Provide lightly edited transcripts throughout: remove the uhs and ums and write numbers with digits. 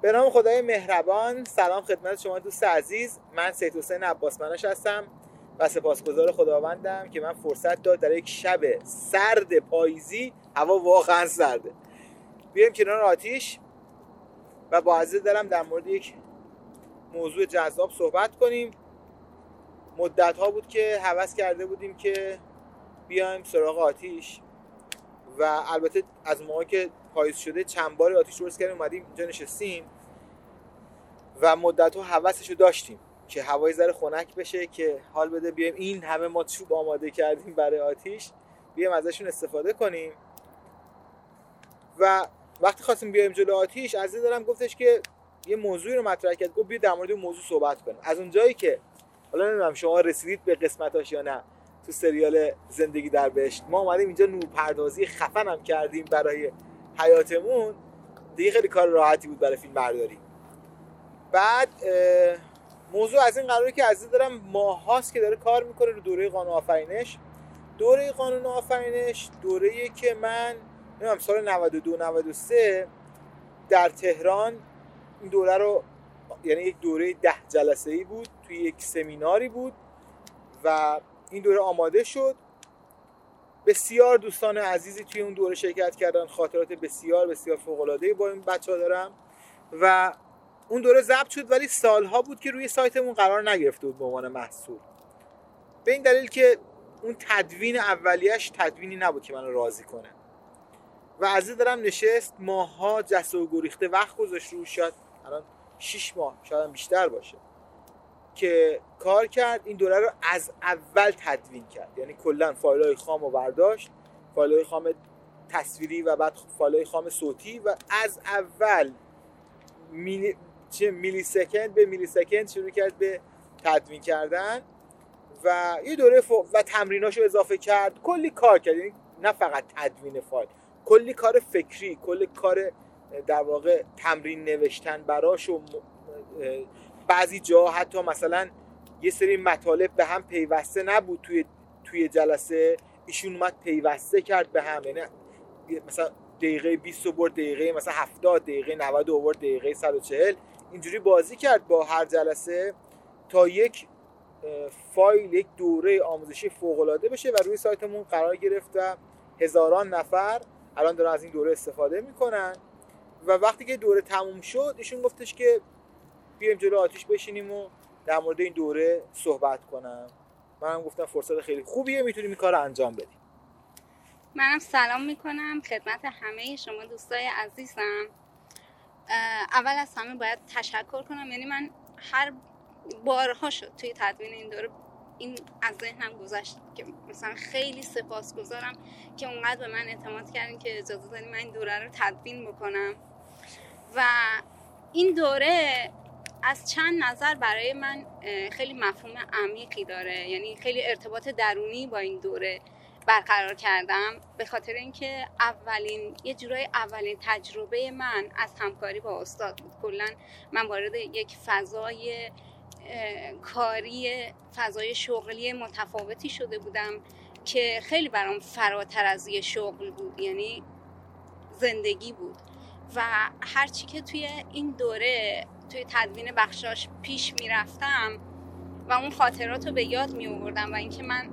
به نام خدای مهربان. سلام خدمت شما دوست عزیز. من سید حسین عباس مناش هستم و سپاسگزار خداوندم که من فرصت داد در یک شب سرد پاییزی، هوا واقعا سرده، بیایم کنار آتیش و با عزیز دلم در مورد یک موضوع جذاب صحبت کنیم. مدت ها بود که هوس کرده بودیم که بیایم سراغ آتیش و البته از موقعی که پاییز شده چند بار آتیش درست کردیم، اومدیم اینجا نشستیم و مدت ها هوسشو داشتیم که هوای ذره خنک بشه که حال بده بیایم این همه ما چوب آماده کردیم برای آتیش، بیایم ازشون استفاده کنیم. و وقتی خواستیم بیایم جلو آتیش، عزیز دارم گفتش که یه موضوعی رو مطرح کرد، گفت بیا در مورد این موضوع صحبت کنیم. از اونجایی که حالا نمیدونم شما رسیدید به قسمتاش یا نه تو سریال زندگی در بهشت، ما اومدیم اینجا نورپردازی خفن هم کردیم برای حیاتمون، دیگه خیلی کار راحتی بود برای فیلم برداری. بعد موضوع از این قراره که عزیز دارم ماهاست که داره کار میکنه رو دوره قانون آفرینش. دوره قانون آفرینش دوره‌ایه که من نمیدونم سال 92-93 در تهران این دوره رو، یعنی یک دوره 10 جلسه‌ای بود، توی یک سمیناری بود و این دوره آماده شد. بسیار دوستان عزیزی توی اون دوره شرکت کردن، خاطرات بسیار بسیار فوق‌العاده‌ای با این بچه‌ها دارم و اون دوره ضبط شد، ولی سالها بود که روی سایتمون قرار نگرفته بود به عنوان محصول، به این دلیل که اون تدوین اولیش تدوینی نبود که منو راضی کنه و عزیز دارم نشست ماها جسته و گریخته وقت گذاشت روش، شاید الان 6 ماه شاید بیشتر باشه که کار کرد این دوره رو از اول تدوین کرد. یعنی کلا فایل‌های خام رو برداشت، فایل‌های خام تصویری و بعد فایل‌های خام صوتی و از اول میلی سکند به میلی سکند شروع کرد به تدوین کردن و یه دوره و تمریناشو اضافه کرد، کلی کار کرد. یعنی نه فقط تدوین فایل، کلی کار فکری، کلی کار در واقع تمرین نوشتن براش و بعضی جا حتی مثلا یه سری مطالب به هم پیوسته نبود توی جلسه، ایشون اومد پیوسته کرد به هم. یعنی مثلا دقیقه 20 برد دقیقه مثلا 70، دقیقه 90 برد دقیقه 140، اینجوری بازی کرد با هر جلسه تا یک فایل، یک دوره آموزشی فوق‌العاده بشه و روی سایتمون قرار گرفت و هزاران نفر الان دارن از این دوره استفاده میکنن. و وقتی که دوره تموم شد ایشون گفتش که بیایم جلو آتیش بشینیم و در مورد این دوره صحبت کنم. منم گفتم فرصت خیلی خوبیه، میتونیم این کار رو انجام بدیم. منم سلام میکنم خدمت همه شما دوستای عزیزم. اول از همه باید تشکر کنم، یعنی من هر بارها شد توی تدوین این دوره این از ذهنم گذشت که مثلا خیلی سپاسگزارم که اونقدر به من اعتماد کردین که اجازه دادین من این دوره رو تدوین بکنم. و این دوره از چند نظر برای من خیلی مفهوم عمیقی داره، یعنی خیلی ارتباط درونی با این دوره برقرار کردم، به خاطر اینکه یه جورای اولین تجربه من از همکاری با استاد بود. کلا من وارد یک فضای کاری، فضای شغلی متفاوتی شده بودم که خیلی برام فراتر از یه شغل بود، یعنی زندگی بود. و هرچی که توی این دوره توی تدوین بخشاش پیش میرفتم و اون خاطرات رو به یاد می آوردم و اینکه من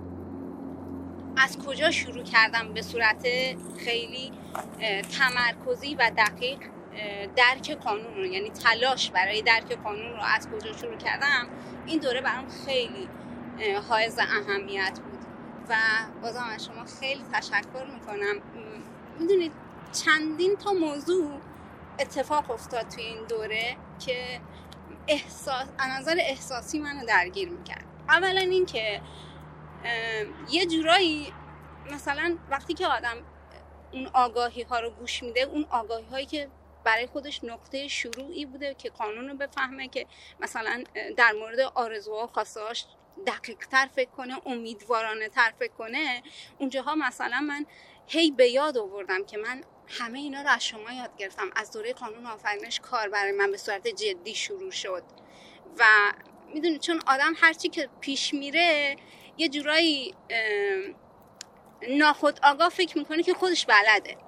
از کجا شروع کردم به صورت خیلی تمرکزی و دقیق درک قانون رو، یعنی تلاش برای درک قانون رو از کجا شروع کردم، این دوره برام خیلی حائز اهمیت بود و بازم از شما خیلی تشکر میکنم. میدونید چندین تا موضوع اتفاق افتاد توی این دوره که از نظر احساسی منو درگیر میکرد. اولا این که یه جورایی مثلا وقتی که آدم اون آگاهی ها رو گوش میده، اون آگاهی هایی که برای خودش نقطه شروعی بوده که قانون رو بفهمه، که مثلا در مورد آرزوها و خواستهاش دقیق تر فکر کنه، امیدوارانه تر فکر کنه، اونجاها مثلا من هی به یاد آوردم که من همه اینا رو از شما یاد گرفتم. از دوره قانون آفرینش کار برای من به صورت جدی شروع شد و میدونی چون آدم هرچی که پیش میره یه جورایی ناخودآگاه فکر میکنه که خودش بلده،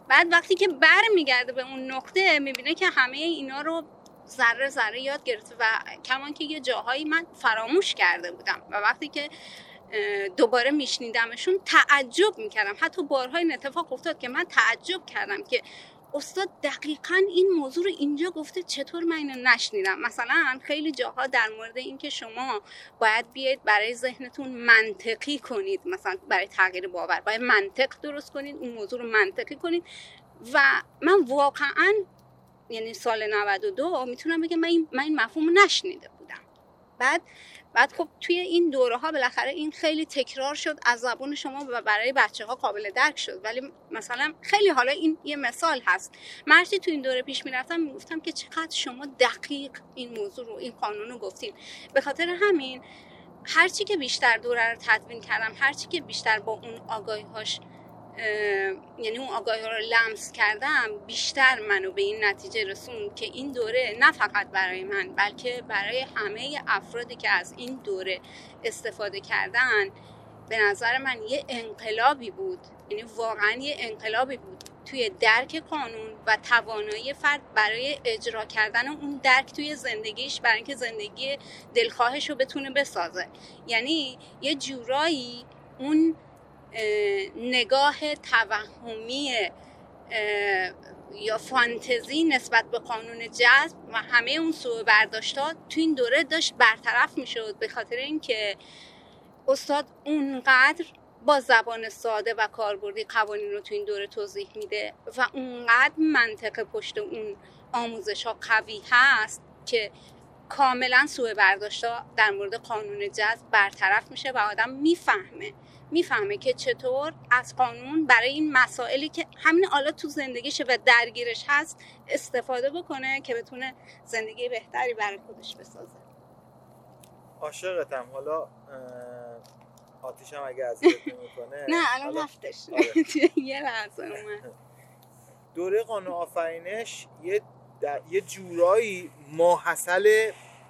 بعد وقتی که برمیگرده به اون نقطه میبینه که همه اینا رو ذره ذره یاد گرفته و کمان که یه جاهایی من فراموش کرده بودم و وقتی که دوباره میشنیدمشون تعجب میکردم. حتی بارها این اتفاق افتاد که من تعجب کردم که استاد دقیقاً این موضوع رو اینجا گفته، چطور من اینو نشنیدم. مثلا خیلی جاها در مورد این که شما باید بیاید برای ذهنتون منطقی کنید، مثلا برای تغییر باور باید منطق درست کنید، اون موضوع رو منطقی کنید و من واقعاً یعنی سال 92 میتونم بگم من این مفهوم رو نشنیده بودم. بعد خب توی این دوره ها بالاخره این خیلی تکرار شد از زبان شما و برای بچه ها قابل درک شد. ولی مثلا خیلی حالا این یه مثال هست، من هرچی تو این دوره پیش میرفتم میگفتم که چقدر شما دقیق این موضوع رو، این قانون رو گفتین. به خاطر همین هرچی که بیشتر دوره رو تدوین کردم، هرچی که بیشتر با اون آگاهی‌هاش یعنی اون آگاهی رو لمس کردم، بیشتر منو به این نتیجه رسوند که این دوره نه فقط برای من بلکه برای همه افرادی که از این دوره استفاده کردن به نظر من یه انقلابی بود. یعنی واقعا یه انقلابی بود توی درک قانون و توانایی فرد برای اجرا کردن اون درک توی زندگیش، برای اینکه زندگی دلخواهش رو بتونه بسازه. یعنی یه جورایی اون نگاه توهمی یا فانتزی نسبت به قانون جذب و همه اون سوء برداشت‌ها تو این دوره داشت برطرف می‌شد، به خاطر اینکه استاد اونقدر با زبان ساده و کاربردی قوانین رو تو این دوره توضیح میده و اونقدر منطق پشت اون آموزش‌ها قوی هست که کاملا سوء برداشت‌ها در مورد قانون جذب برطرف میشه و آدم میفهمه که چطور از قانون برای این مسائلی که همین حالا تو زندگیشه و درگیرش هست استفاده بکنه که بتونه زندگی بهتری برای خودش بسازه. عاشقتم. حالا آتیشم اگه اذیت نمی‌کنه نه الان رفتش. یه لحظه اومد. دوره قانون آفرینش یه جورایی ماحصل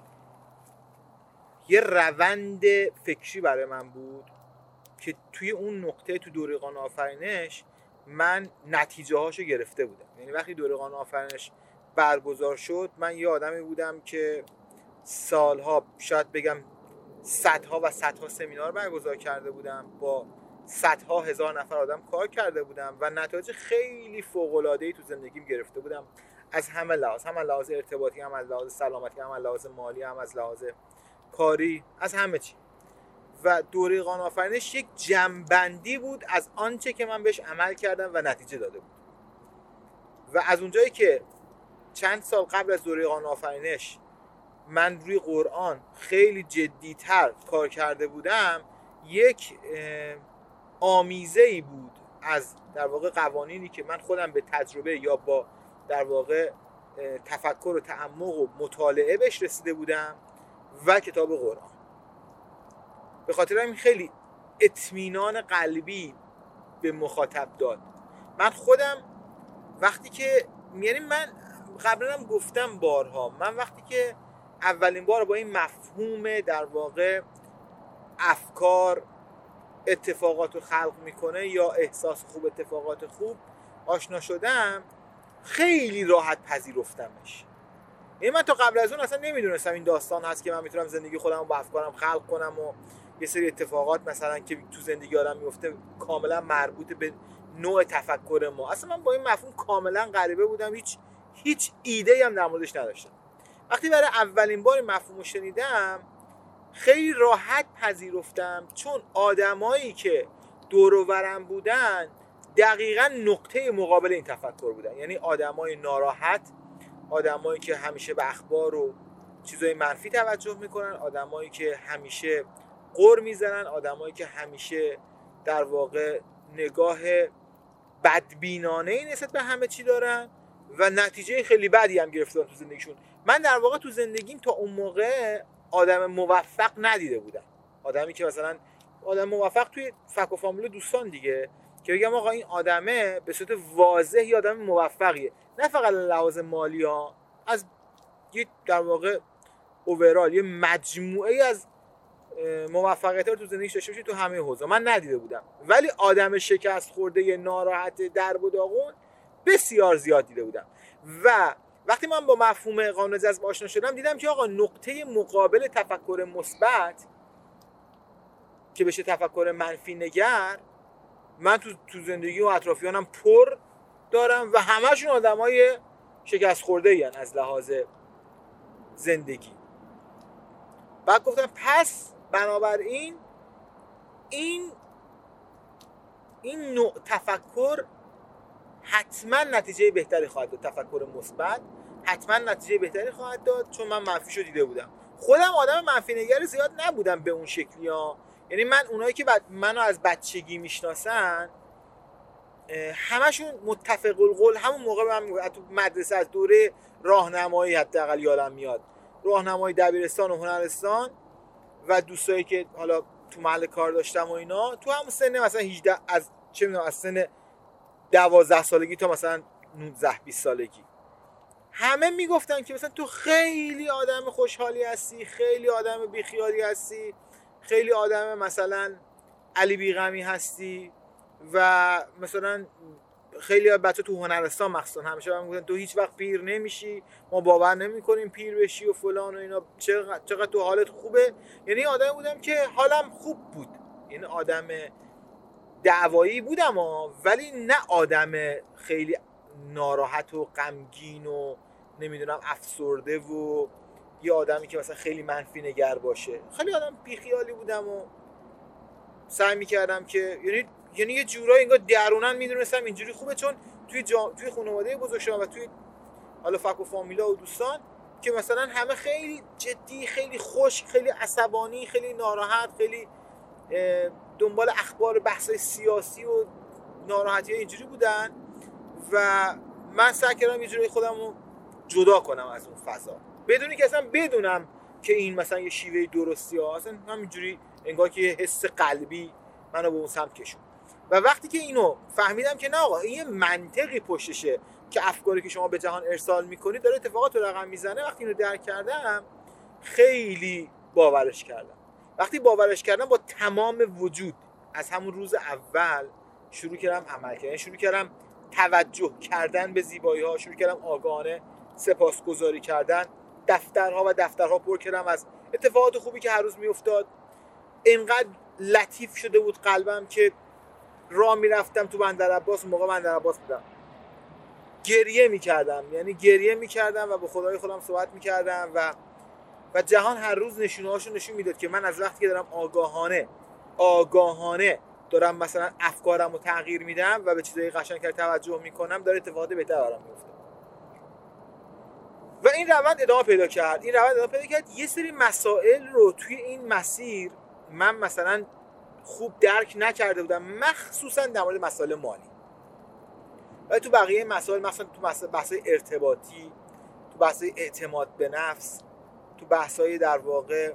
یه روند فکری برای من بود که توی اون نقطه تو دوره قانون آفرینش من نتیجه هاشو گرفته بودم. یعنی وقتی دوره قانون آفرینش برگزار شد من یه آدمی بودم که سالها، شاید بگم صدها و صدها سمینار برگزار کرده بودم، با صدها هزار نفر آدم کار کرده بودم و نتایج خیلی فوق‌العاده‌ای تو زندگیم گرفته بودم از همه لحاظ، هم از لحاظ ارتباطی، هم از لحاظ سلامتی، هم از لحاظ مالی، هم از لحاظ کاری، از همه چی. و دوره قانون آفرینش یک جمع‌بندی بود از آنچه که من بهش عمل کردم و نتیجه داده بود. و از اونجایی که چند سال قبل از دوره قانون آفرینش من روی قرآن خیلی جدی‌تر کار کرده بودم، یک آمیزه‌ای بود از در واقع قوانینی که من خودم به تجربه یا با در واقع تفکر و تعمق و مطالعه بهش رسیده بودم و کتاب قرآن. به خاطر همین خیلی اطمینان قلبی به مخاطب داد. من خودم وقتی که من قبلا هم گفتم بارها، من وقتی که اولین بار با این مفهوم در واقع افکار اتفاقات رو خلق میکنه یا احساس خوب اتفاقات خوب آشنا شدم، خیلی راحت پذیرفتمش. یعنی من تا قبل از اون اصلا نمیدونستم این داستان هست که من میتونم زندگی خودم رو با افکارم خلق کنم و یه سری اتفاقات مثلا که تو زندگی آدم میفته کاملا مربوط به نوع تفکر ما. اصلا من با این مفهوم کاملا غریبه بودم، هیچ ایده‌ای هم در موردش نداشتم. وقتی برای اولین بار مفهوم رو شنیدم خیلی راحت پذیرفتم، چون آدمایی که دور و برم بودن دقیقاً نقطه مقابل این تفکر بودن. یعنی آدمای ناراحت، آدمایی که همیشه به اخبار و چیزای منفی توجه میکنن، آدمایی که همیشه غر میزنن، آدمایی که همیشه در واقع نگاه بدبینانه‌ای نسبت به همه چی دارن و نتیجه خیلی بدی هم گرفتن تو زندگیشون. من در واقع تو زندگیم تا اون موقع آدم موفق ندیده بودم. آدمی که مثلا آدم موفق توی فک و فامیل دوستان دیگه، که بگم آقا این آدمه به صورت واضحی آدم موفقیه، نه فقط لحاظ مالی ها، از یه در واقع اوورال یه مجموعه از موفقیت رو تو زندگیش داشته باشه تو همه حوزه. من ندیده بودم. ولی آدم شکست خورده، ناراحت، درب و داغون بسیار زیاد دیده بودم. و وقتی من با مفهوم قانون جذب آشنا شدم دیدم که آقا نقطه مقابل تفکر مثبت که بشه تفکر منفی نگر، من تو زندگی و اطرافیانم پر دارم و همشون آدمای شکست خورده این از لحاظ زندگی. بعد گفتم پس بنابراین این نوع تفکر حتما نتیجه بهتری خواهد داد، تفکر مثبت حتما نتیجه بهتری خواهد داد، چون من منفیشو دیده بودم. خودم آدم منفی نگر زیاد نبودم به اون شکلی ها، یعنی من اونایی که منو از بچگی میشناسن همشون متفق القول همون موقع من تو مدرسه از دوره راهنمایی حداقل یادم میاد، راهنمای دبیرستان و هنرستان و دوستایی که حالا تو محل کار داشتم و اینا، تو همون سن مثلا 18 از چه میدونم از سن 12 سالگی تا مثلا 19 20 سالگی همه میگفتن که مثلا تو خیلی آدم خوشحالی هستی، خیلی آدم بیخیالی هستی، خیلی آدم مثلا علی بیغمی هستی و مثلا خیلی بچه تو هنرستان مخصوصا همیشه هم میگفتن تو هیچ وقت پیر نمیشی، ما باور نمیکنیم پیر بشی و فلان و اینا، چقدر تو حالت خوبه. یعنی آدم بودم که حالم خوب بود، یعنی آدم دعوایی بودم ولی نه آدم خیلی ناراحت و غمگین و نمیدونم افسرده و یه آدمی که مثلا خیلی منفی نگر باشه. خیلی آدم بیخیالی بودم و سعی میکردم که یعنی یه جورایی انگار درونن میدونستم اینجوری خوبه، چون توی خانواده بزرگ شدم و توی حالا فک و فامیلا و دوستان که مثلا همه خیلی جدی، خیلی خشک، خیلی عصبانی، خیلی ناراحت، خیلی دنبال اخبار بحثای سیاسی و ناراحتی ها اینجوری بودن و من سعی کردم یه جوری خودم رو جدا کنم از اون فضا بدونی که اصلا بدونم که این مثلا یه شیوه درستی ها، اصلا همینجوری انگار که یه حس قلبی منو به اون سمت کشون. و وقتی که اینو فهمیدم که نه آقا این یه منطقی پشتشه که افکاری که شما به جهان ارسال میکنید داره اتفاقات رو رقم میزنه، وقتی اینو درک کردم خیلی باورش کردم. وقتی باورش کردم با تمام وجود از همون روز اول شروع کردم عمل کردن، شروع کردم توجه کردن به زیبایی ها، شروع کردم آگاهانه سپاسگزاری کردن، دفترها پر کردم از اتفاقات خوبی که هر روز میافتاد. اینقدر لطیف شده بود قلبم که راه میرفتم تو بندرعباس، موقع بندرعباس بودم، گریه میکردم و با خدای خودم صحبت میکردم و جهان هر روز نشونهاشو نشون میداد که من از وقتی که دارم آگاهانه دارم مثلا افکارم رو تغییر میدم و به چیزای قشنگ‌تر توجه میکنم، داره اتفاقات بهتر برام میفته. و این روند ادامه پیدا کرد. یه سری مسائل رو توی این مسیر من مثلا خوب درک نکرده بودم، مخصوصا در مورد مسائل مالی. ولی تو بقیه مسائل، مثلا تو بحث‌های ارتباطی، تو بحث‌های اعتماد به نفس، تو بحث‌های در واقع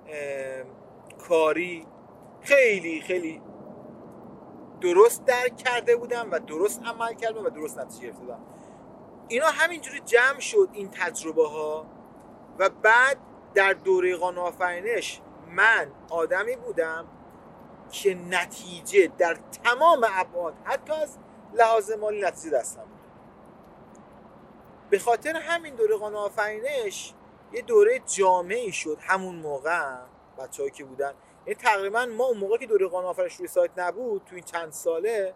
کاری، خیلی خیلی درست درک کرده بودم و درست عمل کردم و درست نتیجه گرفتم. اینا همینجوری جمع شد این تجربه ها و بعد در دوره قانون آفرینش من آدمی بودم که نتیجه در تمام ابعاد حتی از لحاظ مالی نتیجه دستم بود. به خاطر همین دوره قانون آفرینش یه دوره جامعی شد. همون موقع بچه‌هایی که بودن، یعنی تقریبا ما اون موقع که دوره قانون آفرینش روی سایت نبود، تو این چند ساله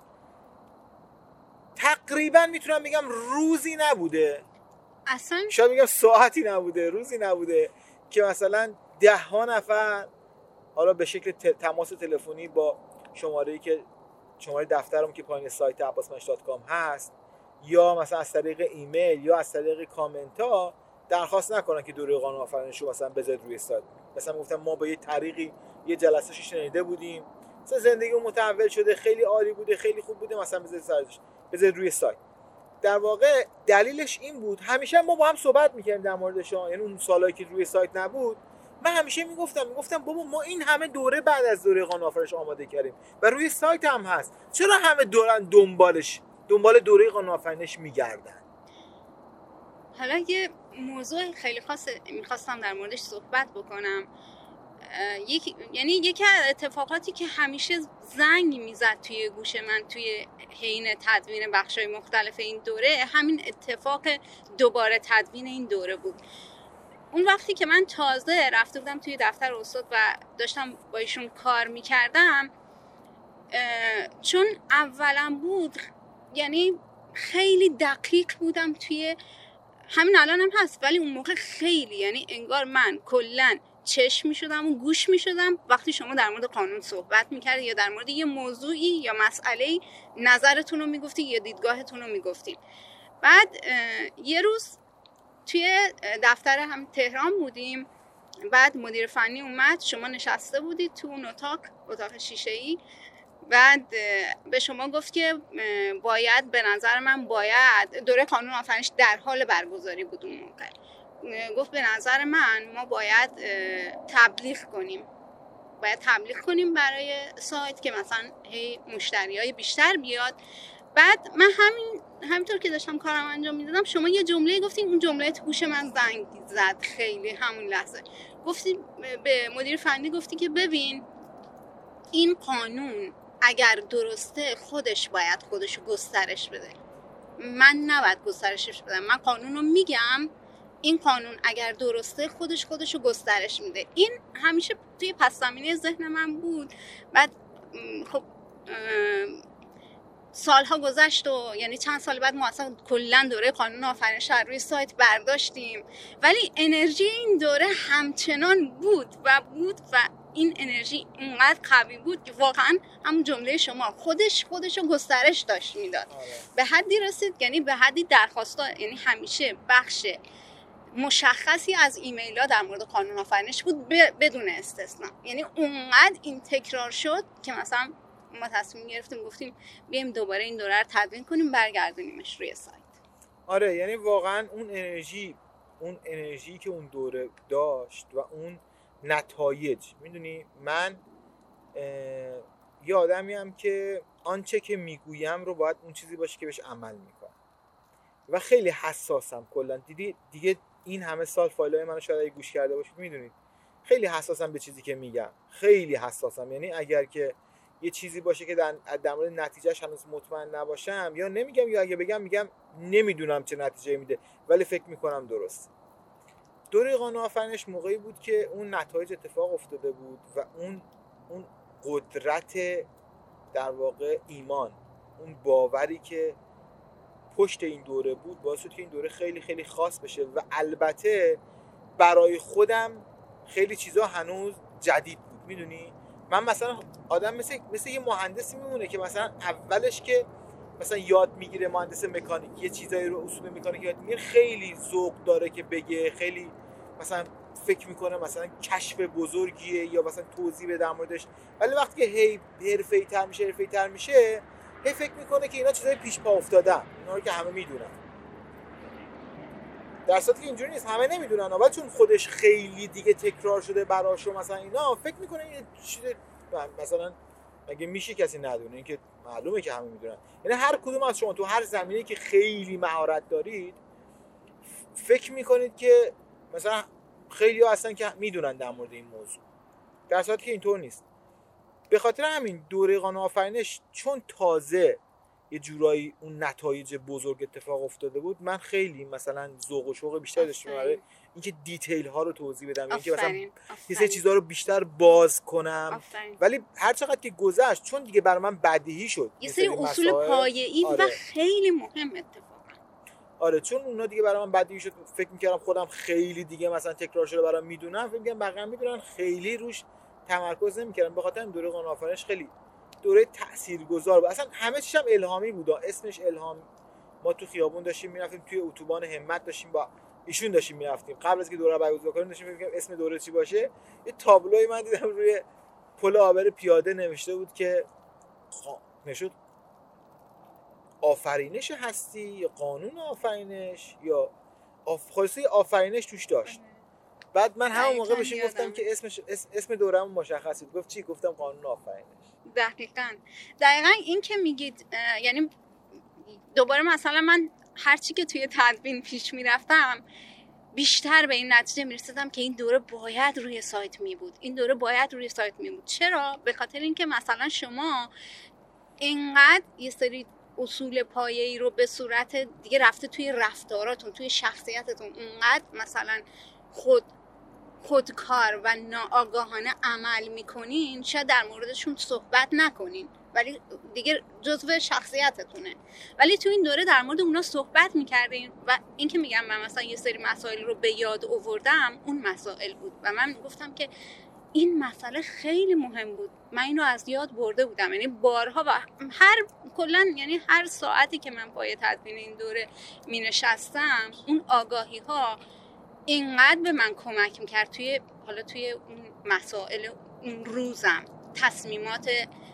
تقریبا میتونم بگم روزی نبوده، اصلا شاید بگم ساعتی نبوده، روزی نبوده که مثلا 10 نفر حالا به شکل تماس تلفنی با شماره دفترم که پایین سایت abbasmansh.com هست یا مثلا از طریق ایمیل یا از طریق کامنت ها درخواست نکنن که دوره قانون آفرینش رو مثلا بذارید روی سایت. مثلا گفتم ما با یه طریقی یه جلسه شنیده بودیم، مثلا زندگی متحول شده، خیلی عالی بوده، خیلی خوب بوده، مثلا بذارید روی سایت. در واقع دلیلش این بود همیشه ما با هم صحبت می‌کردیم در موردش، یعنی اون سالایی که روی سایت نبود من همیشه میگفتم بابا ما این همه دوره بعد از دوره قانون آفرینش آماده کردیم و روی سایت هم هست، چرا همه دورن دنبال دوره قانون آفرینش میگردن؟ حالا یه موضوع خیلی خاص میخواستم در موردش صحبت بکنم. یکی از اتفاقاتی که همیشه زنگ میزد توی گوش من توی حین تدوین بخشای مختلف این دوره، همین اتفاق دوباره تدوین این دوره بود. اون وقتی که من تازه رفته بودم توی دفتر استاد و داشتم با ایشون کار میکردم، چون اولا بود یعنی خیلی دقیق بودم توی همین الان هم هست، ولی اون موقع خیلی یعنی انگار من کلن چشم میشدم و گوش میشدم وقتی شما در مورد قانون صحبت میکردید یا در مورد یه موضوعی یا مسئله نظرتون رو میگفتید یا دیدگاهتون رو میگفتید. بعد یه روز توی دفتر هم تهران بودیم، بعد مدیر فنی اومد، شما نشسته بودید تو اون اتاق شیشه‌ای، بعد به شما گفت که باید به نظر من دوره قانون آفرینش در حال برگزاری بود اون موقع، گفت به نظر من ما باید تبلیغ کنیم برای سایت که مثلا مشتریای بیشتر بیاد. بعد من همینطور که داشتم کارم انجام میدادم شما یه جمله گفتین، اون جمله تو گوش من زنگ زد خیلی همون لحظه. گفتی به مدیر فنی گفتی که ببین این قانون اگر درسته خودش باید خودشو گسترش بده، من نباید گسترشش بدم. من قانون رو میگم، این قانون اگر درسته خودشو گسترش میده. این همیشه توی پس زمینه ذهن من بود. بعد خب سالها گذشت و یعنی چند سال بعد ما اصلا کلا دوره قانون آفرینش رو روی سایت برداشتیم، ولی انرژی این دوره همچنان بود و این انرژی اونقدر قوی بود که واقعا همون جمله شما خودشو گسترش داشت میداد. به حدی رسید، یعنی به حدی درخواستا، یعنی همیشه بخش مشخصی از ایمیل‌ها در مورد قانون آفرینش بود بدون استثنا. یعنی اونقدر این تکرار شد که مثلا ما تصمیم گرفتیم گفتیم بیایم دوباره این دوره رو تدوین کنیم، برگردونیمش روی سایت. آره یعنی واقعا اون انرژی که اون دوره داشت و اون نتایج، میدونی من یه آدمیم که آنچه که میگویم رو باید اون چیزی باشه که بهش عمل میکنم و خیلی حساسم. کلا دیگه این همه سال فایلای منو شاید گوش کرده باشید، میدونید خیلی حساسم به چیزی که میگم، خیلی حساسم. یعنی اگر که یه چیزی باشه که در مورد نتیجهش هنوز مطمئن نباشم یا نمیگم، یا اگه بگم میگم نمیدونم چه نتیجه میده ولی فکر میکنم درست. دوره قانون آفرینش موقعی بود که اون نتایج اتفاق افتاده بود و اون قدرت در واقع ایمان، اون باوری که پشت این دوره بود باعث شد که این دوره خیلی خیلی خاص بشه و البته برای خودم خیلی چیزا هنوز جدید بود. میدونی من مثلا آدم مثل یه مهندسی میمونه که مثلا اولش که مثلا یاد میگیره، مهندس مکانیک یه چیزایی رو اصول مکانیک یاد میگیره، خیلی ذوق داره که بگه، خیلی مثلا فکر میکنه مثلا کشف بزرگیه یا مثلا توضیح بده در موردش، ولی وقتی که حرفه‌ای تر میشه فکر میکنه که اینا چیزای پیش پا افتادن، اینا رو که همه میدونن، در صورتی که اینجوری نیست، همه نمیدونن، ولی چون خودش خیلی دیگه تکرار شده براشو مثلا اینا فکر میکنه این چیز مثلا مگه میشه کسی ندونه، این که معلومه که همه میدونن. یعنی هر کدوم از شما تو هر زمینه‌ای که خیلی مهارت دارید فکر میکنید که مثلا خیلی‌ها هستن که میدونن در مورد این موضوع، در صورتی که اینطور نیست. به خاطر همین دوره قانون آفرینش چون تازه یه جورایی اون نتایج بزرگ اتفاق افتاده بود، من خیلی مثلا ذوق و شوق بیشتر داشتم برای اینکه دیتیل ها رو توضیح بدم، اینکه مثلا یه سری چیزا رو بیشتر باز کنم. ولی هر چقدر که گذشت چون دیگه برای من بدیهی شد یه سری اصول پایه‌ای و خیلی مهم اتفاقا. آره چون اونا دیگه برای من بدیهی شد، فکر می‌کردم خودم خیلی دیگه مثلا تکرار شده برام میدونم، فکر می‌کردم بقیه میدونن، خیلی روش تمرکز نمی‌کردم. به خاطر این دوره قانون آفرینش خیلی دوره تاثیرگذار بود. اصلا همه چیزم الهامی بود، اسمش الهام. ما تو خیابون داشتیم میرفتیم، توی اتوبان همت داشتیم با ایشون داشتیم میرفتیم، قبل از که دوره برگزار کنیم داشتیم فکر می‌کردیم اسم دوره چی باشه. یه تابلوی من دیدم روی پل عابر پیاده نوشته بود که نشد آفرینش هستی یا قانون آفرینش یا خاصی آفرینش توش داشت. بعد من همون موقع بهش گفتم که اسم دوره‌مون مشخصه. گفت چی؟ گفتم قانون آفرینش. دقیقاً این که میگید، یعنی دوباره مثلا من هرچی که توی تدوین پیش میرفتم بیشتر به این نتیجه میرسیدم که این دوره باید روی سایت می بود. این دوره باید روی سایت می بود. چرا؟ به خاطر اینکه مثلا شما اینقدر یه سری اصول پایه‌ای رو به صورت دیگه رفته توی رفتاراتون، توی شخصیتتون، اینقدر مثلا خودکار و ناآگاهانه عمل میکنین، شاید در موردشون صحبت نکنین ولی دیگه جزو شخصیتتونه، ولی تو این دوره در مورد اونا صحبت میکردین و این که میگم من مثلا یه سری مسائل رو به یاد آوردم، اون مسائل بود و من گفتم که این مسئله خیلی مهم بود، من اینو از یاد برده بودم. یعنی بارها و یعنی هر ساعتی که من پای تدوین این دوره می نشستم، اون آگاهی ها اینقدر به من کمک میکرد توی اون مسائل اون روزم، تصمیمات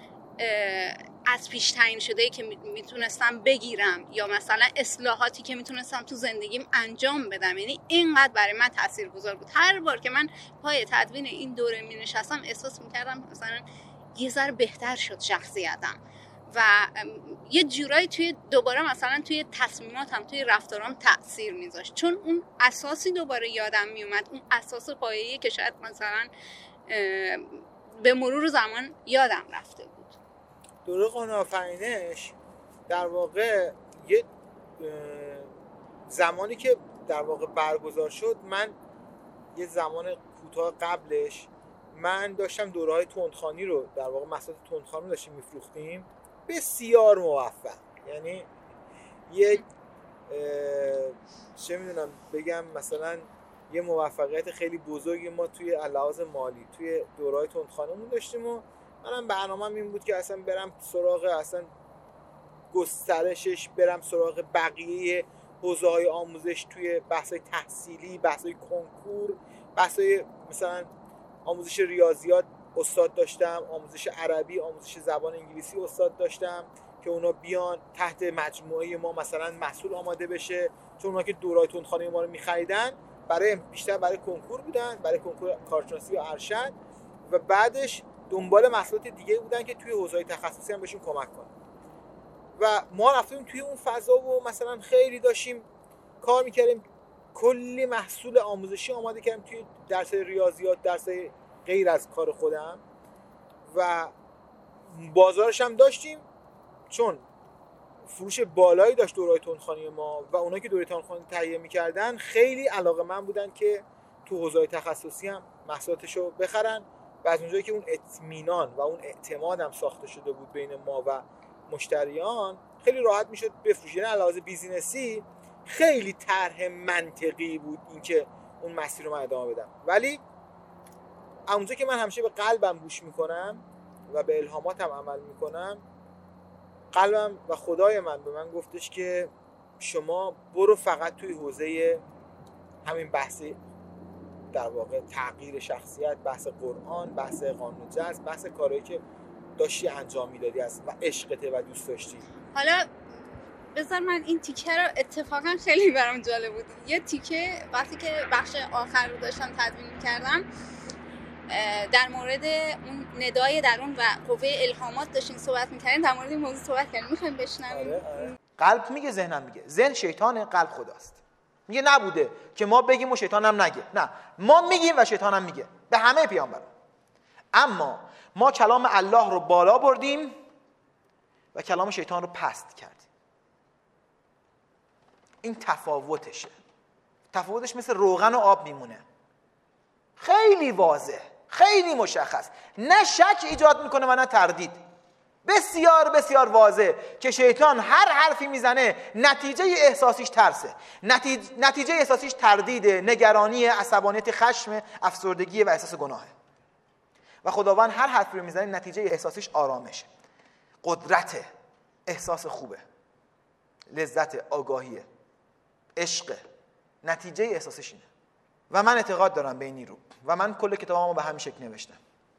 از پیش تعیین شده که میتونستم بگیرم یا مثلا اصلاحاتی که میتونستم تو زندگیم انجام بدم. یعنی اینقدر برای من تاثیرگذار بود. هر بار که من پای تدوین این دوره می نشستم احساس میکردم مثلا یه ذره بهتر شد شخصیتم و یه جورایی دوباره مثلا توی تصمیماتم، توی رفتارام تأثیر میذاشت، چون اون اساسی دوباره یادم میومد، اون اساس پایه‌ای که شاید مثلا به مرور زمان یادم رفته بود. دوره قانون آفرینش در واقع یه زمانی که در واقع برگزار شد، من یه زمان کوتاه قبلش من داشتم دوره‌های تندخوانی رو، در واقع محصولات تندخوانی رو داشتیم میفروختیم، بسیار موفق. یعنی یک چه میدونم بگم، مثلا یه موفقیت خیلی بزرگی ما توی لحاظ مالی توی دوره‌های تندخوانیمون داشتیم و منم برنامه‌م این بود که اصلا برم سراغ اصلا گسترشش، برم سراغ بقیه حوزه‌های آموزش توی بحث‌های تحصیلی، بحث‌های کنکور، بحث‌های مثلا آموزش ریاضیات استاد داشتم، آموزش عربی، آموزش زبان انگلیسی استاد داشتم که اونا بیان تحت مجموعه ما مثلا محصول آماده بشه، چون اونا که دوره‌های تندخوانی ما رو می‌خریدن بیشتر برای کنکور بودن، برای کنکور کارشناسی یا ارشد، و بعدش دنبال محصولات دیگه بودن که توی حوزه‌های تخصصی هم بهشون کمک کنن. و ما رفتیم توی اون فضا و مثلا خیلی داشتیم کار می‌کردیم، کلی محصول آموزشی آماده کردیم توی درس ریاضیات، درس غیر از کار خودم، و بازارش هم داشتیم چون فروش بالایی داشت دوره‌های تندخوانی ما و اونایی که دوره تندخوانی تهیه می‌کردن خیلی علاقه‌مند بودن که تو حوزه‌های تخصصی هم محصولاتشو بخرن و از اونجایی که اون اطمینان و اون اعتماد هم ساخته شده بود بین ما و مشتریان، خیلی راحت میشد بفروشیم. از لحاظ بیزینسی خیلی طرح منطقی بود اینکه اون مسیر رو من ادامه بدم، ولی اونجا که من همیشه به قلبم گوش میکنم و به الهاماتم عمل میکنم، قلبم و خدای من به من گفتش که شما برو فقط توی حوزه همین بحث در واقع تغییر شخصیت، بحث قرآن، بحث قانون جذب، بحث کارهایی که داشتی انجام میدادی و عشقته و دوست داشتی. حالا بذار من این تیکه رو، اتفاقا خیلی برام جالب بود، یه تیکه وقتی که بخش آخر رو داشتم تدوین می‌کردم در مورد اون ندای درون و قوه الهامات داشتین صحبت می‌کردین، در مورد این موضوع صحبت کردین، می‌خوایم بشنویم. آره. قلب میگه، ذهنم میگه. ذهن شیطانه، قلب خداست. میگه نبوده که ما بگیم و شیطان هم نگه. نه، ما میگیم و شیطان هم میگه، به همه پیامبران. اما ما کلام الله رو بالا بردیم و کلام شیطان رو پست کردیم. این تفاوتشه. تفاوتش مثل روغن و آب میمونه، خیلی واضح، خیلی مشخص، نه شک ایجاد میکنه و نه تردید. بسیار بسیار واضح که شیطان هر حرفی میزنه نتیجه احساسیش ترسه، نتیجه احساسیش تردیده، نگرانی، عصبانیت، خشم، افسردگی و احساس گناهه. و خداوند هر حرفی رو میزنه نتیجه احساسیش آرامشه، قدرته، احساس خوبه، لذت، آگاهیه، عشق. نتیجه احساسش اینه. و من اعتقاد دارم به این رو و من کل کتابامو به همین شکل نوشتم.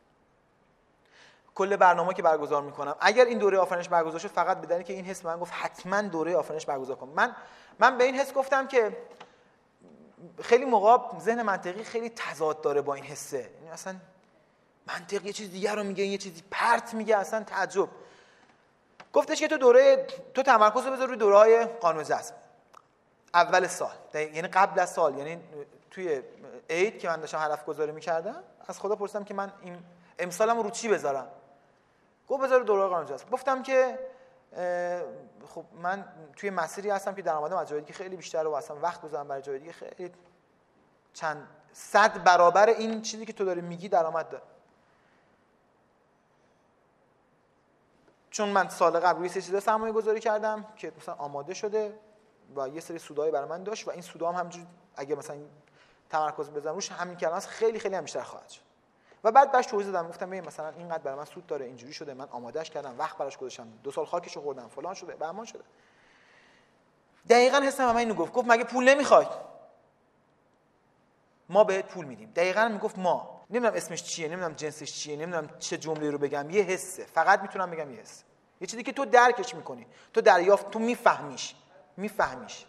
کل برنامه‌ای که برگزار میکنم، اگر این دوره آفرینش برگزار شد، فقط به دلیلی که این حس من گفت حتما دوره آفرینش برگزار کن. من به این حس گفتم که خیلی موقع ذهن منطقی خیلی تضاد داره با این حسه، یعنی اصلا منطق یه چیز دیگه رو میگه، یه چیزی پرت میگه، اصلا تعجب. گفتش که تو تمرکز رو بذار روی دوره‌های قانون جذب. اول سال، یعنی قبل از سال، یعنی توی عید که من داشتم هدف گذاری می‌کردم، از خدا پرسیدم که من این امسالم رو چی بذارم. گفت بذار دوره قانون جذب. گفتم که خب من توی مسیری هستم که درآمدم از جای دیگه خیلی بیشتره و اصلا وقت گذارم برای جای دیگه خیلی چند صد برابر این چیزی که تو داری میگی درآمد داره. چون من سال قبل روی سه چیزا سرمایه گذاری کردم که مثلا آماده شده و یه سری سودای برای من داشت و این سودا هم همینجوری اگه مثلا تمرکز بزنم روش همین کلمه خیلی خیلی هم بیشتر خواهد شد. و بعد باش توضیح دادم، گفتم ببین مثلا اینقدر برای من سود داره، اینجوری شده، من آمادهش کردم، وقت براش گذاشتم، 2 سال خاکشو خوردم، فلان شده، بهمان شده. دقیقاً حسم من اینو گفت مگه پول نمیخوای؟ ما بهت پول میدیم. دقیقاً میگفت ما، نمیدونم اسمش چیه، نمیدونم جنسش چیه، نمیدونم چه جمله رو بگم، یه حسه، فقط میتونم بگم یه حسه، یه چیزی که تو درکش میکنی، تو دریافت، تو میفهمیش.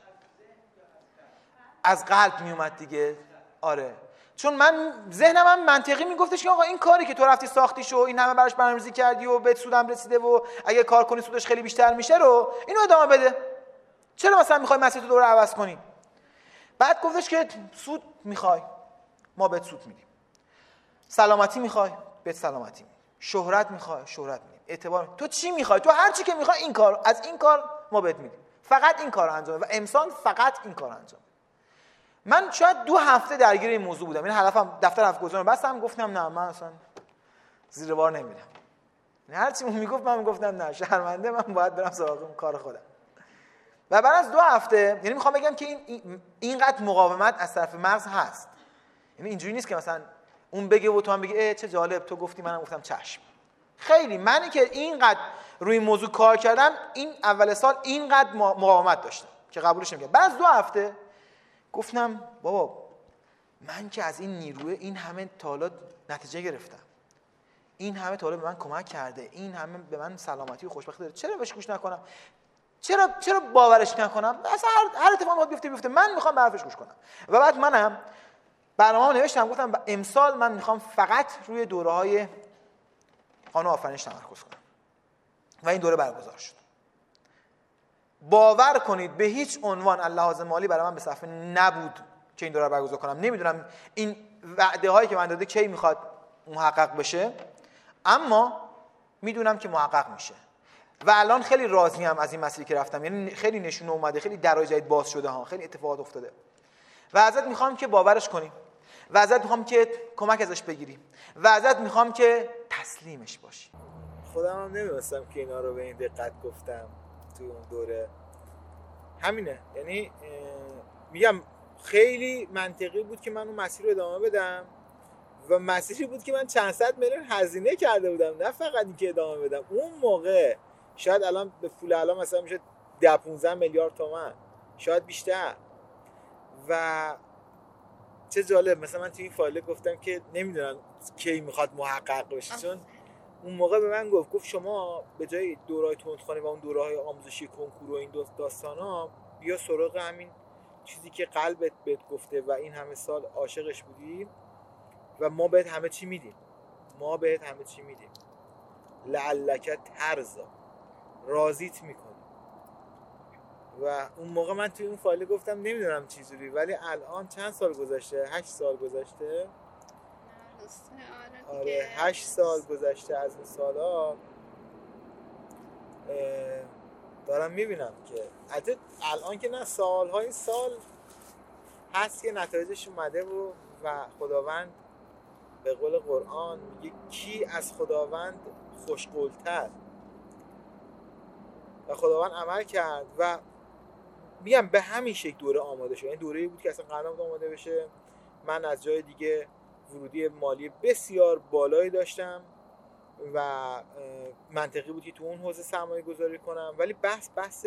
از قلب میومد دیگه. آره، چون من ذهنم هم منطقی میگفتش که آقا این کاری که تو رفتی ساختیش و این همه براش برنامه‌ریزی کردی و بهت سودم رسیده و اگه کار کنی سودش خیلی بیشتر میشه رو اینو ادامه بده. چرا مثلا میخوای مسیر تو دوباره عوض کنی؟ بعد گفتش که سود میخوای، ما بهت سود میدیم. سلامتی میخوای، بهت سلامتی میدیم. شهرت میخوای، شهرت میدیم. اعتبار تو چی میخوای؟ تو هر چی که میخوای این کار، از این کار ما بهت میدیم. فقط این کارو انجام و امسال فقط این کارو انجام. من شاید 2 هفته درگیر این موضوع بودم. این هدفم دفتر هدف گذاری رو بستم، گفتم نه من اصلا زیر بار نمیرم. هر چی اون میگفت من میگفتم نه، شرمنده، من باید برم سراغ اون کار خودم. و بعد از 2 هفته، یعنی میخوام بگم که اینقدر مقاومت از طرف مغز هست. یعنی اینجوری نیست که مثلا اون بگه و تو هم بگی چه جالب تو گفتی منم گفتم چشم. خیلی منی که اینقدر روی این موضوع کار کردم، این اول سال اینقدر مقاومت داشتم که قبولش نمی‌کردم. بعد از 2 هفته گفتم بابا من که از این نیروی این همه تا حالا نتیجه گرفتم، این همه تا حالا به من کمک کرده، این همه به من سلامتی و خوشبختی داره، چرا بهش گوش نکنم؟ چرا باورش نکنم؟ اصلا هر اتفاقی بیفته من میخوام به حرفش گوش کنم. و بعد منم برنامه‌مو نوشتم، گفتم امسال من میخوام فقط روی دوره‌های قانون آفرینش تمرکز کنم و این دوره برگزار شد. باور کنید به هیچ عنوان اللحاظ مالی برای من به صفحه نبود که این دوره رو برگزار کنم. نمیدونم این وعده هایی که من داده کی میخواد محقق بشه، اما میدونم که محقق میشه و الان خیلی راضیم از این مسیری که رفتم. یعنی خیلی نشونه اومده، خیلی درای جدید باز شده ها، خیلی اتفاقات افتاده و ازت میخوام که باورش کنی و ازت میخوام که کمک ازش بگیری و ازت میخوام که تسلیمش باشی. خودم هم نمی‌دونستم که اینا رو به این دقت گفتم تو اون دوره. همینه، یعنی میگم خیلی منطقی بود که من اون مسیر رو ادامه بدم و مسیری بود که من چند صد میلیون هزینه کرده بودم، نه فقط این که ادامه بدم. اون موقع شاید الان به پول الان مثلا میشه 10-15 میلیارد تومان، شاید بیشتر. و چه جالب، مثلا من توی این فایل گفتم که نمیدونم کی میخواد محقق بشه، چون اون موقع به من گفت شما به جای دوره‌های تندخوانی و اون دوره‌های آموزشی کنکور و این داستانا بیا سراغ همین چیزی که قلبت بهت گفته و این همه سال عاشقش بودی و ما بهت همه چی میدیم. لعلک ترضا، راضیت میکنیم. و اون موقع من توی اون فایل گفتم نمیدونم چیزوری، ولی الان چند سال گذشته؟ 8 سال گذشته. آره 8 سال گذشته از این سالا. دارم میبینم که حتی الان که نه، سالهای سال هست که نتایجش اومده و خداوند به قول قرآن میگه کی از خداوند خوشقولتر، و خداوند عمل کرد و میگم به همین شکل دوره آماده شد. این دوره‌ای بود که اصلا قرار نبود آماده بشه. من از جای دیگه ورودی مالی بسیار بالایی داشتم و منطقی بود که تو اون حوزه سرمایه گذاری کنم، ولی بحث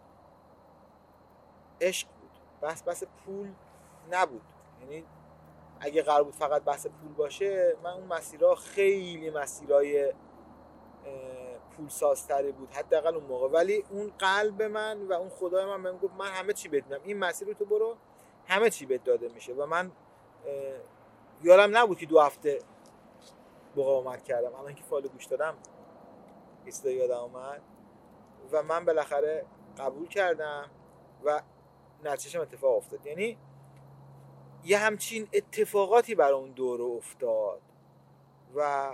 عشق بود، بحث پول نبود. یعنی اگه قرار بود فقط بحث پول باشه، من اون مسیرها خیلی مسیرهای پولسازتری بود حداقل اون موقع، ولی اون قلب من و اون خدای من بهم گفت من همه چی بهت میدم، این مسیر رو تو برو، همه چی بهت داده میشه. و من یادم نبود که 2 هفته مقاومت کردم. الان که فایل گوش دادم یادم اومد و من بالاخره قبول کردم و نتیجهش اتفاق افتاد. یعنی یه همچین اتفاقاتی برای اون دوره افتاد و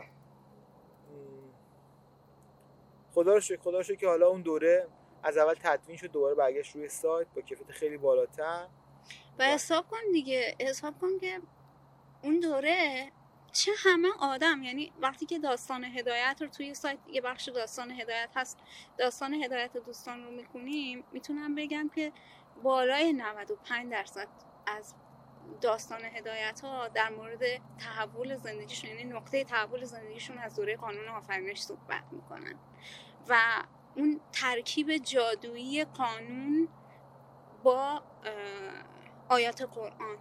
خدا رو شکر که حالا اون دوره از اول تدوین شد، دوباره برگشت روی سایت با کیفیت خیلی بالاتر. و حساب کن دیگه، حساب کن که اون دوره چه همه آدم، یعنی وقتی که داستان هدایت رو توی سایت یه بخش داستان هدایت هست، داستان هدایت دوستان رو میکنیم، میتونم بگم که بالای 95% از داستان هدایت ها در مورد تحول زندگیشون، یعنی نقطه تحول زندگیشون از دوره قانون آفرینش صحبت میکنن و اون ترکیب جادویی قانون با آیات قرآن.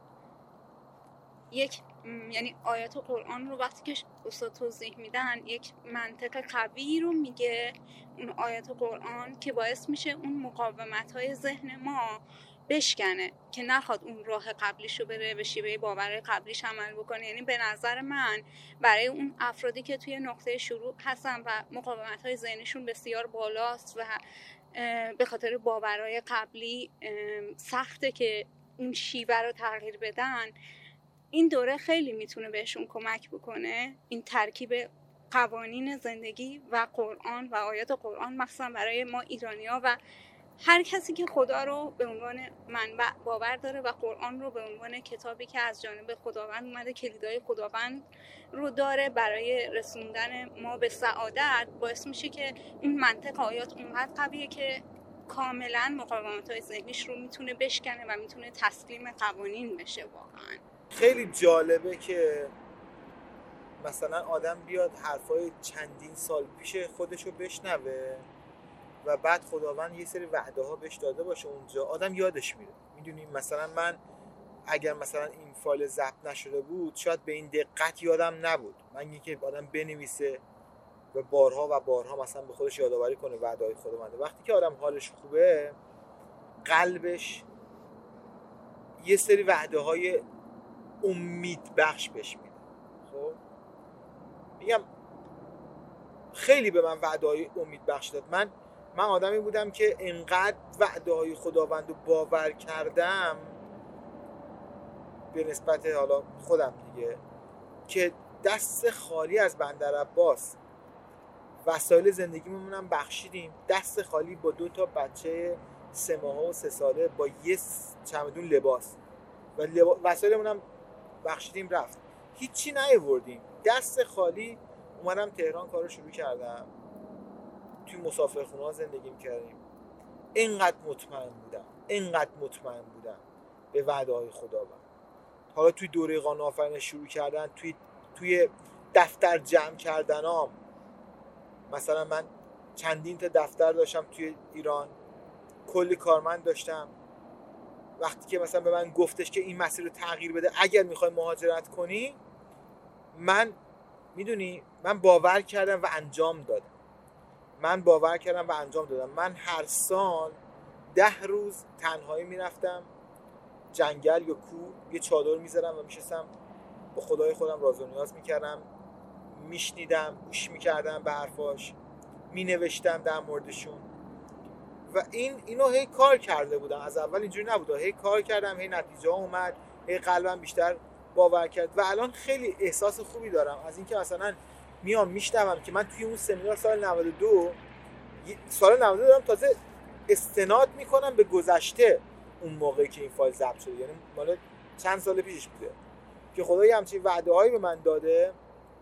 یعنی آیات قرآن رو وقتی که استاد توضیح میدن یک منطق قوی رو میگه اون آیات قرآن که باعث میشه اون مقاومت‌های ذهن ما بشکنه که نخواد اون راه قبلیشو بره، به شیوه باور قبلیش عمل بکنه. یعنی به نظر من برای اون افرادی که توی نقطه شروع هستن و مقاومت‌های ذهنشون بسیار بالاست و به خاطر باورهای قبلی سخته که اون شیوه رو تغییر بدن، این دوره خیلی میتونه بهشون کمک بکنه. این ترکیب قوانین زندگی و قرآن و آیات قرآن، مخصوصا برای ما ایرانی‌ها و هر کسی که خدا رو به عنوان منبع باور داره و قرآن رو به عنوان کتابی که از جانب خداوند اومده، کلیدای خداوند رو داره برای رسوندن ما به سعادت، باعث میشه که این منطق آیات اونقدر قویه که کاملا مقاومت‌های ذهنیش رو میتونه بشکنه و میتونه تسلیم قوانین بشه. واقعا خیلی جالبه که مثلا آدم بیاد حرفای چندین سال پیش خودشو بشنوه و بعد خداوند یه سری وعده ها بهش داده باشه اونجا، آدم یادش میره. میدونیم مثلا من اگر مثلا این فایل ضبط نشده بود شاید به این دقت یادم نبود. من یکی آدم بنویسه و بارها مثلا به خودش یادآوری کنه وعده های خداونده. وقتی که آدم حالش خوبه قلبش یه سری وعده های امید بخش بهش میده. خب میگم خیلی به من وعده های امید بخش داد. من آدمی بودم که انقدر وعده های خداوند رو باور کردم به نسبت حالا خودم دیگه، که دست خالی از بندر عباس وسایل زندگیمون بخشیدیم، دست خالی با 2 تا بچه 3 ماهه و 3 ساله با یه چمدون لباس و وسایلمون هم بخشیدیم، رفت هیچی نیاوردیم، دست خالی اومدم تهران کارو شروع کردم، توی مسافرخونه ها زندگی می‌کردیم. اینقدر مطمئن بودم به وعده های خداوند. حالا توی دوره قانون آفرینش شروع کردن، توی دفتر جمع کردنام، مثلا من چندین تا دفتر داشتم توی ایران، کلی کارمند داشتم. وقتی که مثلا به من گفتش که این مسیر رو تغییر بده اگر میخوای مهاجرت کنی، من باور کردم و انجام دادم. من هر سال 10 روز تنهایی میرفتم جنگل یا کوه، یه چادر میذارم و میشستم با خدای خودم راز و نیاز میکردم، میشنیدم، گوش میکردم به حرفاش، مینوشتم در موردشون و اینو هی کار کرده بودم. از اول اینجوری نبود، هی کار کردم، هی نتیجه اومد، هی قلبم بیشتر باور کرد و الان خیلی احساس خوبی دارم از اینکه مثلا میام میشنوم که من توی اون سمینار سال 92 دارم تازه استناد میکنم به گذشته، اون موقعی که این فایل ضبط شده، یعنی مال چند سال پیشش بوده که خدا یه همچین وعده هایی به من داده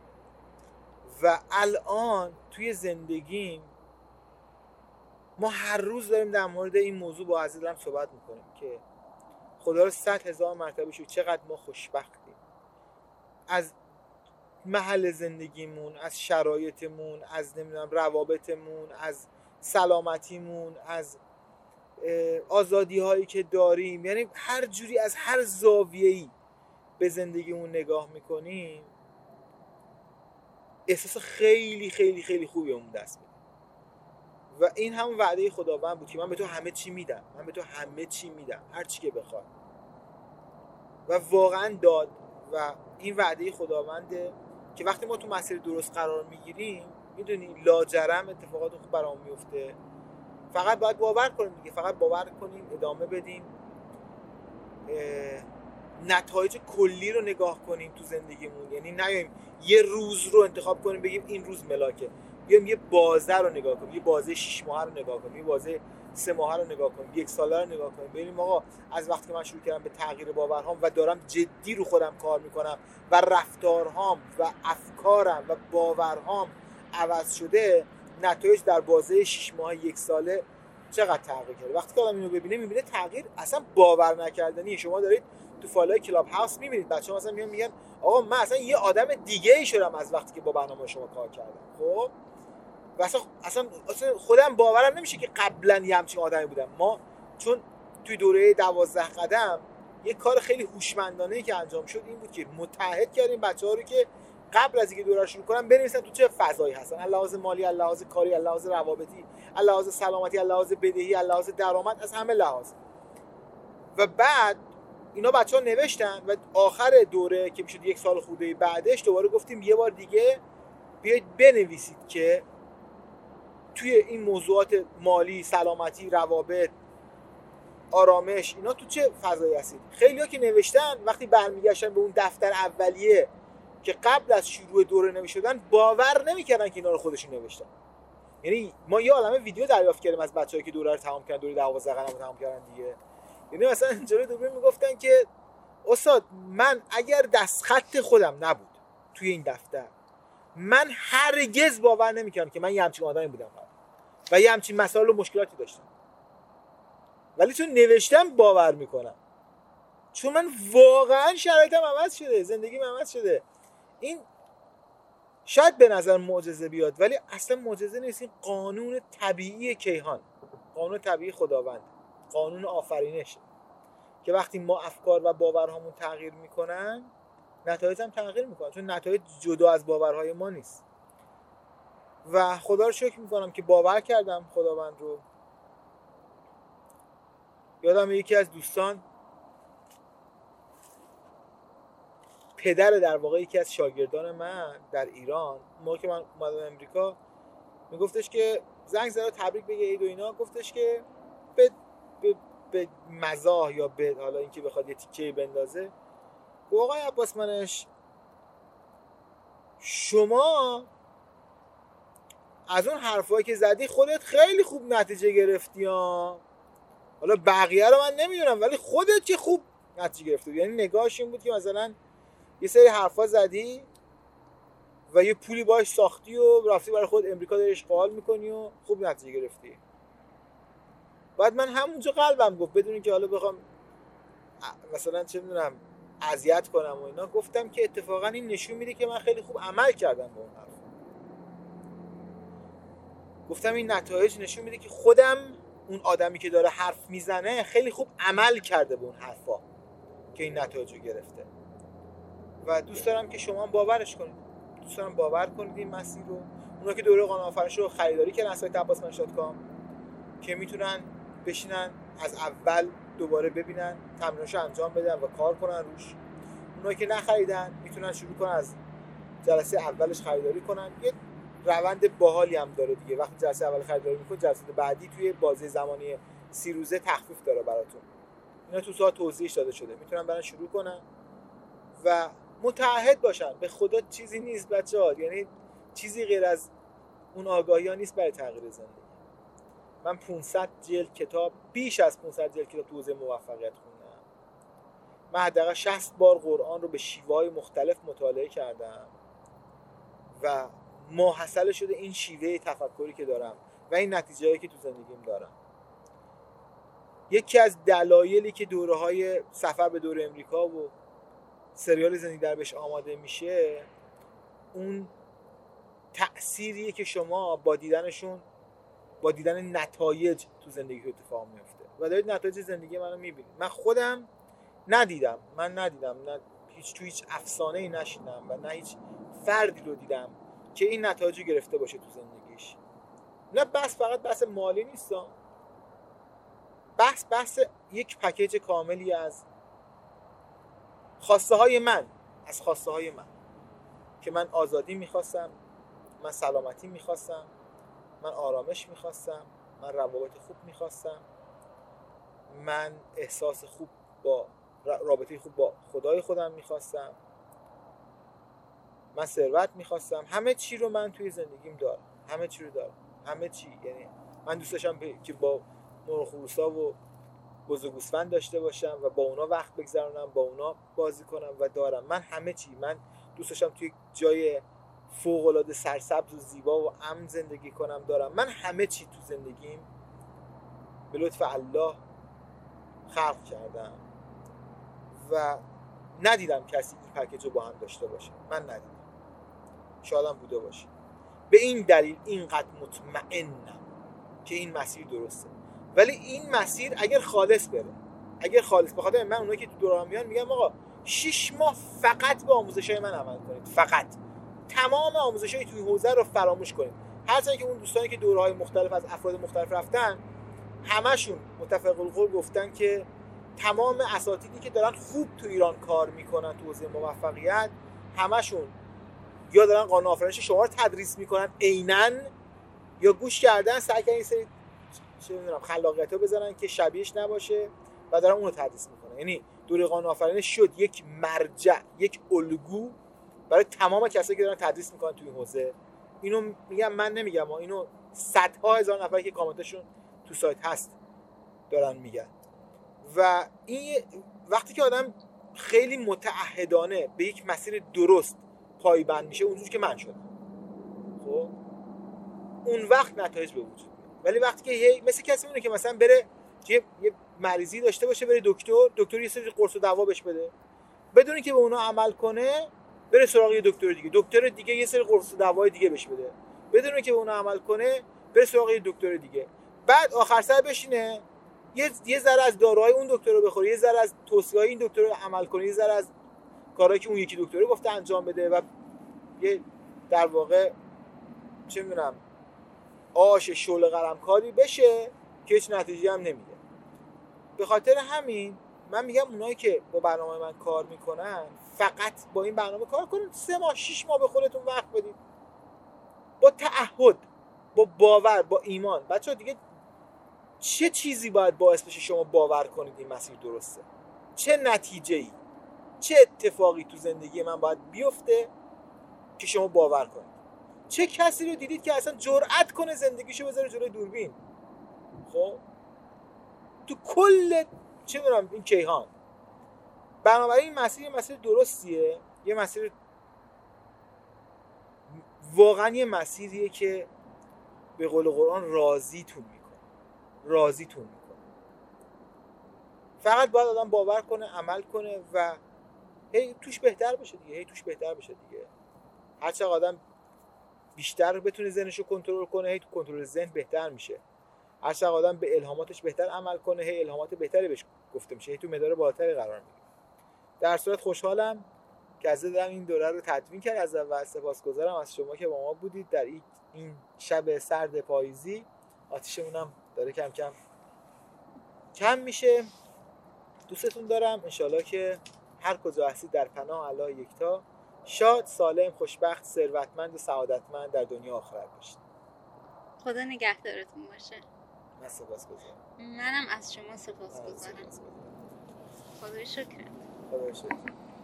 و الان توی زندگیم ما هر روز داریم در مورد این موضوع با عزیزم صحبت میکنیم که خدا رو 100,000 مرتبه شکر چقدر ما خوشبختیم از محل زندگیمون، از شرایطمون، از روابطمون، از سلامتیمون، از آزادی هایی که داریم. یعنی هر جوری از هر زاویه‌ای به زندگیمون نگاه میکنیم احساس خیلی خیلی خیلی خوبی اون دست میده و این همون وعده خداوند بود که من به تو همه چی میدم، هر چی که بخوای، و واقعا داد. و این وعده خداونده که وقتی ما تو مسیر درست قرار میگیریم میدونی لاجرم اتفاقات خوب برام میفته فقط باید باور کنیم دیگه، فقط باور کنیم، ادامه بدیم، نتایج کلی رو نگاه کنیم تو زندگیمون. یعنی نیایم یه روز رو انتخاب کنیم بگیم این روز ملاکه، بیایم یه بازه رو نگاه کنیم، یه بازه 6 ماهه رو نگاه کنیم، یه بازه 3 ماهه رو نگاه کنیم، 1 ساله رو نگاه کنیم، ببینیم آقا از وقتی که من شروع کردم به تغییر باورهام و دارم جدی رو خودم کار میکنم و رفتارهام و افکارم و باورهام عوض شده، نتایج در بازه 6 ماه 1 ساله چقدر تغییر کرده. وقتی که آدم اینو ببینه میبینه تغییر اصلا باور نکردنیه. شما دارید تو فالای کلاب هاوس میبینید بچه‌ها مثلا میگن آقا من اصلا یه آدم دیگه ای شدم از وقتی که با برنامه شما کار کردم. خب و اصلا خودم باورم نمیشه که قبلا یه همچین آدمی بودم. ما چون توی دوره 12 قدم یه کار خیلی هوشمندانه‌ای که انجام شد این بود که متحد کردیم بچه‌ها رو که قبل از اینکه دوره رو شروع کنن بنویسن تو چه فضایی هستن، از لحاظ مالی، از لحاظ کاری، از لحاظ روابطی، از لحاظ سلامتی، از لحاظ بدهی، از لحاظ درآمد، از همه لحاظ. و بعد اینا بچه‌ها نوشتن و آخر دوره که میشد 1 سال خورده بعدش دوباره گفتیم یه بار دیگه بیاید بنویسید که توی این موضوعات مالی، سلامتی، روابط، آرامش، اینا تو چه فضایی هستید. خیلی‌ها که نوشتن وقتی برمیگشتن به اون دفتر اولیه که قبل از شروع دوره نوشتن باور نمی‌کردن که اینا رو خودشون نوشتن. یعنی ما یه عالمه ویدیو دریافت کردیم از بچه‌هایی که دوره رو تمام کردن، دوره 12 قدم رو تمام کردن دیگه. یعنی مثلا جلوی دوره میگفتن که استاد من اگر دستخط خودم نبود توی این دفتر من هرگز باور نمی‌کردم که من یه همچین آدمی بودم و یه همچین مسائل و مشکلاتی داشتم، ولی چون نوشتم باور میکنم، چون من واقعا شرایطم عوض شده، زندگیم عوض شده. این شاید به نظر معجزه بیاد ولی اصلا معجزه نیست. این قانون طبیعی کیهان، قانون طبیعی خداوند، قانون آفرینش که وقتی ما افکار و باورهامون تغییر میکنن نتایج هم تغییر میکنن، چون نتایج جدا از باورهای ما نیست. و خدا رو شکر میکنم که باور کردم خداوند رو. یادم یکی از دوستان پدر در واقع یکی از شاگردان من در ایران موقعی که من اومدم امریکا میگفتش که زنگ زد تبریک بگه عید و اینا، گفتش که به مزاح یا به حالا اینکه بخواد یه تیکه بندازه گفت آقای عباس منش شما از اون حرفایی که زدی خودت خیلی خوب نتیجه گرفتی ها. حالا بقیه رو من نمیدونم ولی خودت که خوب نتیجه گرفتی. یعنی نگاهش این بود که مثلا یه سری حرفا زدی و یه پولی باش ساختی و رفتی برای خود امریکا داری اشغال میکنی و خوب نتیجه گرفتی. بعد من همونجا قلبم گفت بدون که حالا بخوام مثلا چه میدونم اذیت کنم و اینا، گفتم که اتفاقا این نشون میده که من خیلی خوب عمل کردم به اون حرف. گفتم این نتایج نشون میده که خودم اون آدمی که داره حرف میزنه خیلی خوب عمل کرده به اون حرفا که این نتایج رو گرفته. و دوست دارم که شما هم باورش کنید، دوست دارم باور کنید این مسیر رو. اونا که دوره قانون آفرینش رو خریداری کردن از سایت abbasmansh.com که میتونن بشینن از اول دوباره ببینن، تمریناشو انجام بدن و کار کنن روش. اونا که نخریدن میتونن شروع کنن از جلسه اولش خریداری کنن. یه روند باحالی هم داره دیگه. وقتی جلسه اول خریداری میکنید جلسه بعدی توی بازه زمانی 30 روزه تخفیف داره براتون. اینا تو ساعت توضیحش داده شده، میتونن برن شروع کنن و متعهد باشن. به خدا چیزی نیست بچه‌ها، یعنی چیزی غیر از اون آگاهی ها نیست برای تغییر زندگی. من 500 جلد کتاب، بیش از 500 جلد کتاب تو حوزه موفقیت خوندم. من حداقل 60 بار قرآن رو به شیوه‌های مختلف مطالعه کردم و ماحصل شده این شیوه تفکری که دارم و این نتیجه‌ای که تو زندگیم دارم. یکی از دلایلی که دوره‌های سفر به دور امریکا و سریال زندگی در بهش آماده میشه اون تأثیریه که شما با دیدنشون، با دیدن نتایج تو زندگی اتفاق میفته و دارید نتایج زندگی منو میبینید. من خودم ندیدم، نه هیچ افسانه‌ای نشیدم و نه هیچ فردی رو دیدم که این نتایج رو گرفته باشه تو زندگیش. نه فقط بحث مالی نیست، بحث یک پکیج کاملی از خواسته های من که من آزادی میخواستم، من سلامتی میخواستم، من آرامش میخواستم، من روابط خوب میخواستم، من احساس خوب با رابطه خوب با خدای خودم میخواستم، من ثروت میخواستم. همه چی رو من توی زندگیم دارم، همه چی رو دارم، همه چی. یعنی من دوست داشتم که با مرغ خروسا و بز و گوسفند داشته باشم و با اونا وقت بگذرونم، با اونا بازی کنم و دارم. من همه چی. من دوست داشتم توی جای فوق العاده سرسبز و زیبا و امن زندگی کنم، دارم. من همه چی تو زندگیم به لطف الله خلق کردم و ندیدم کسی این پکیج رو با هم داشته باشه. من ندیدم، شایدم بوده باشه. به این دلیل اینقدر مطمئنم که این مسیر درسته. ولی این مسیر اگر خالص بره، اگر خالص، بخاطر من اونایی که تو دورم میان میگم آقا 6 ماه فقط به آموزشای من عمل کنید، فقط تمام آموزشای توی حوزه رو فراموش کنید. هرچند که اون دوستانی که دوره‌های مختلف از افراد مختلف رفتن همشون متفق القول گفتن که تمام اساتیدی که دارن خوب تو ایران کار میکنن تو حوزه موفقیت، همشون یا دارن قانون آفرینش شما رو تدریس میکنن عیناً، یا گوش کردن سعی کردن یه سری چه میدونم خلاقیت‌ها بزنن که شبیهش نباشه و دارن اون رو تدریس میکنن. یعنی دوره قانون آفرینش شد یک مرجع، یک الگو برای تمام کسایی که دارن تدریس میکنن توی حوزه. اینو میگم، من نمیگم، اینو صدها هزار نفر که کامنتشون تو سایت هست دارن میگن. و این وقتی که آدم خیلی متعهدانه به یک مسیر درست پایبند میشه، اونجوری که من شدم، خب اون وقت نتایج به وجود میاد. ولی وقتی که مثل کسی مونه که مثلا بره یه مریضی داشته باشه، بره دکتر یه سری قرص و دوا بهش بده، بدون که به اونا عمل کنه، بره سراغ یه دکتر دیگه یه سری قرص و دوای دیگه بهش بده، بدون که به اونا عمل کنه، بره سراغ یه دکتر دیگه. بعد آخر سر بشینه یه ذره از داروهای اون دکتر رو بخوره، یه ذره از توصیه‌های این دکتر رو عمل کنه، یه ذره از کارهایی که اون یکی دکتر گفته انجام بده و یه در واقع چه می‌دونم آش شعله قلمکاری بشه که هیچ نتیجه هم نمیده. به خاطر همین من میگم اونایی که با برنامه من کار میکنن فقط با این برنامه کار کنید، 3 ماه 6 ماه به خودتون وقت بدید، با تعهد، با باور، با ایمان. بچه‌ها دیگه چه چیزی باید باعث بشه شما باور کنید این مسیر درسته؟ چه نتیجه‌ای، چه اتفاقی تو زندگی من باید بیفته که شما باور کنید؟ چه کسی رو دیدید که اصلا جرأت کنه زندگیشو بذاره جلوی دوربین؟ خب تو کل چه می‌دونم این کیهان. بنابراین این مسیر درستیه، یه مسیر واقعا یه مسیریه که به قول قرآن راضیتون میکنه. فقط باید آدم باور کنه، عمل کنه و توش بهتر بشه دیگه. هر چقدر آدم بیشتر بتونه ذهنشو کنترل کنه، تو کنترل ذهن بهتر میشه. هر چقدر آدم به الهاماتش بهتر عمل کنه، الهامات بهتری بهش گفته میشه، تو مدار بالاتری قرار میگیره. در صورت خوشحالم که از دارم این دوره رو تدوین کرد. از اول سپاسگزارم از شما که با ما بودید در این شب سرد پاییزی. آتیشمون هم داره کم میشه. دوستتون دارم. انشالله که هر کجا هستید در پناه الله یکتا، شاد، سالم، خوشبخت، ثروتمند و سعادتمند در دنیا و آخرت باشید. خدا نگهدارتون باشه. من سپاسگزارم. منم از شما سپاسگزارم. خدا شکر.